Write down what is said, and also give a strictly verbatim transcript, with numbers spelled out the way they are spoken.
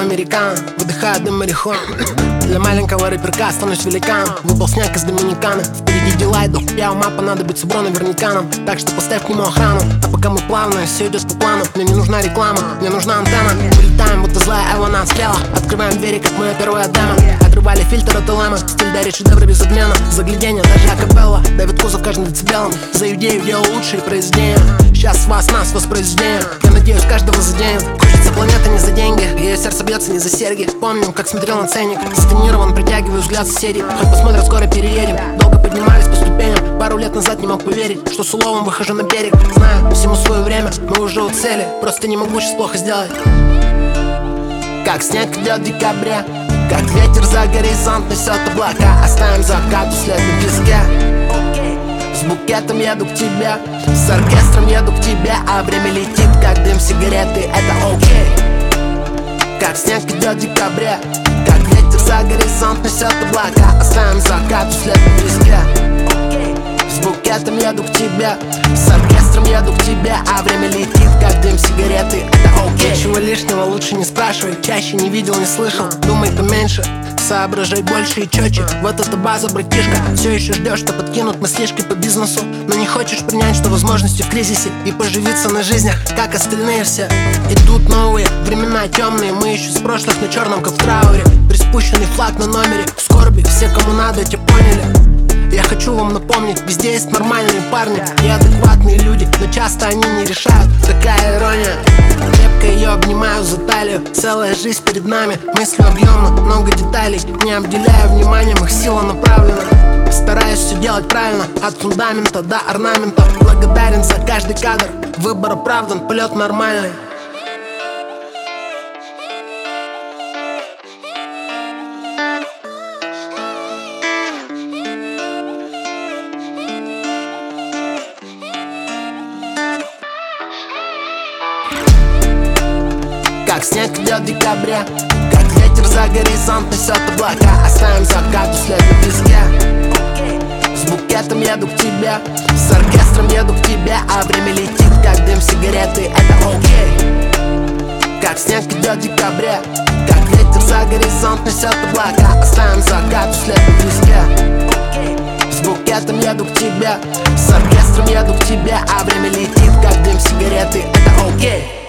американо, выдыхаю дым марихуаны. Для маленького рэперка станусь великаном. Выпал снег из Доминиканы. Впереди дела идут, я ума понадобится бро наверняка нам. Так что поставь к нему охрану. А пока мы плавно, все идет по плану. Мне не нужна реклама, мне нужна антенна. Вылетаем, будто злая Эвана отстрела. Открываем двери, как мое первое демо. Отрывали фильтр от ЛМ, стиль дарит шедевры без обмена. Загляденье, даже акапелла, давит кузов каждым децибелом. За идею делал лучшие произведения. Сейчас вас, нас, воспроизведение. Я надеюсь, каждого заденет. Хочется планеты не за деньги, ее сердце бьется не за серьги. Помню, как смотрел на ценник. Стонирован, притягиваю взгляд соседей. Хоть посмотрят, скоро переедем. Долго поднимались по ступеням. Пару лет назад не мог поверить, что с уловом выхожу на берег. Знаю, всему свое время, мы уже у цели. Просто не могу сейчас плохо сделать. Как снег идет в декабре, как ветер за горизонт несет облака. Оставим закат след на песке. С букетом еду к тебе, с оркестром еду к тебе. А время летит, как дым сигареты, это окей. Как снег идет в декабре, как ветер за горизонт несет облака. Оставим закат след на песке. С букетом еду к тебе, с оркестром еду к тебе. А время летит, как дым сигареты, это окей. Ничего лишнего лучше не спрашивай, чаще не видел, не слышал. Думай поменьше, соображай больше и четче. Вот эта база, братишка. Все еще ждешь, что подкинут мыслишки по бизнесу, но не хочешь принять, что возможности в кризисе. И поживиться на жизнях, как остальные все. Идут новые времена темные, мы еще с прошлых на черном, как в трауре. Приспущенный флаг на номере, в скорби, все, кому надо, те поняли. Я хочу вам напомнить, везде есть нормальные парни и адекватные люди, но часто они не решают, такая ирония. Крепко ее обнимаю за талию, целая жизнь перед нами. Мысли объемно, много деталей, не обделяя вниманием, их сила направлена. Стараюсь все делать правильно, от фундамента до орнамента. Благодарен за каждый кадр, выбор оправдан, полет нормальный. Как снег идет в декабре, как ветер за горизонт несет облака. Оставим закат след на песке. С букетом еду к тебе, с оркестром еду к тебе. А время летит, как дым сигареты, это окей. Как снег идет в декабре, как ветер за горизонт несет облака. Оставим закат след на песке. С букетом еду к тебе, с оркестром еду к тебе. А время летит, как дым сигареты, это окей.